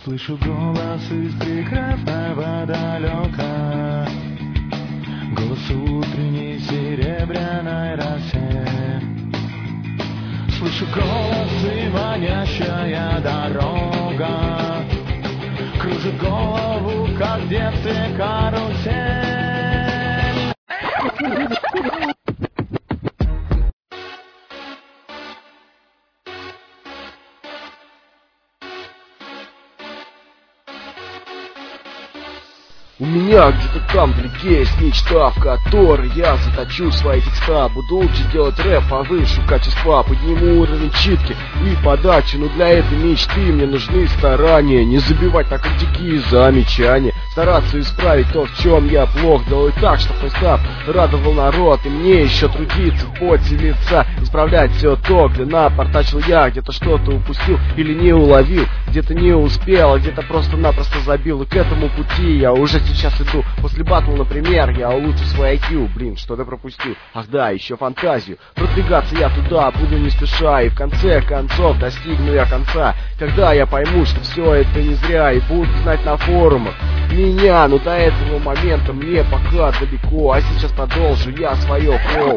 Слышу голос из прекрасного далека, голос утренней серебряной росе. Слышу голос и манящая дорога кружит голову, как в детстве карусель. У меня где-то там вдалеке есть мечта, в которой я заточу свои текста. Буду лучше делать рэп, повышу качества, подниму уровень читки и подачи. Но для этой мечты мне нужны старания, не забивать на критики и замечания, стараться исправить то, в чем я плох, делать так, чтобы мой став радовал народ. И мне еще трудиться в поте лица, исправлять все то, где напортачил я, где-то что-то упустил или не уловил, где-то не успел, а где-то просто-напросто забил. И к этому пути я уже сейчас иду. После батла, например, я улучшу свой IQ. Блин, что-то пропустил. Ах да, еще фантазию. Продвигаться я туда буду не спеша, и в конце концов достигну я конца, когда я пойму, что все это не зря, и буду знать на форумах меня. Но до этого момента мне пока далеко, а сейчас продолжу я свое флоу.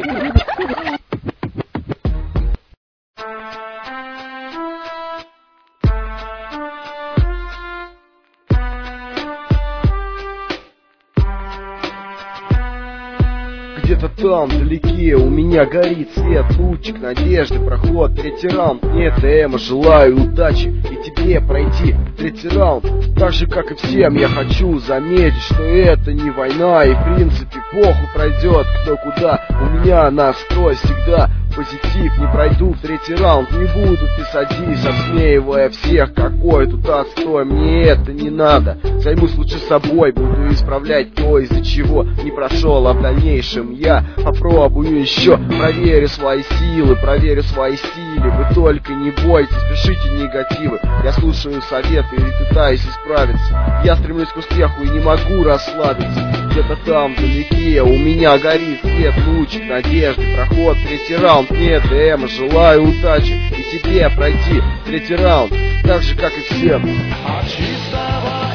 Где-то там, вдалеке, у меня горит свет, лучик надежды, проход, третий раунд. Нет, Эма, желаю удачи и тебе пройти третий раунд. Так же, как и всем, я хочу заметить, что это не война, и в принципе похуй пройдет кто куда. У меня настрой всегда позитив, не пройду в третий раунд, не буду писать дис, обсмеивая всех, какой тут отстой, мне это не надо. Займусь лучше собой, буду исправлять то, из-за чего не прошел, а в дальнейшем я попробую еще. Проверю свои силы, проверю свои стили. Вы только не бойтесь, пишите негативы. Я слушаю советы и пытаюсь исправиться. Я стремлюсь к успеху и не могу расслабиться. Где-то там вдалеке у меня горит свет, лучик надежды, проход, третий раунд. Нет, Эма, желаю удачи и тебе пройти третий раунд, так же, как и всем. От чистого